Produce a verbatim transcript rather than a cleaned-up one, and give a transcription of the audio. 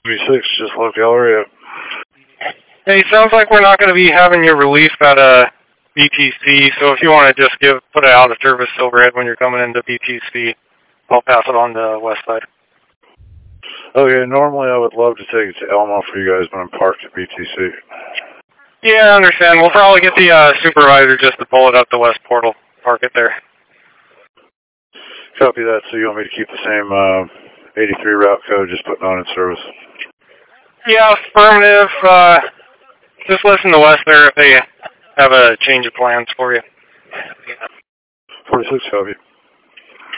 twenty-six, just left Galleria. Hey, sounds like we're not going to be having your relief at uh, B T C, so if you want to just give put it out of service overhead when you're coming into B T C, I'll pass it on to West Side. Okay, normally I would love to take it to Elmo for you guys, but I'm parked at B T C. Yeah, I understand. We'll probably get the uh, supervisor just to pull it up the West Portal. Park it there. Copy that. So you want me to keep the same uh, eighty-three route code, just putting on in service? Yeah, affirmative. Uh, just listen to West there if they have a change of plans for you. forty-six, copy.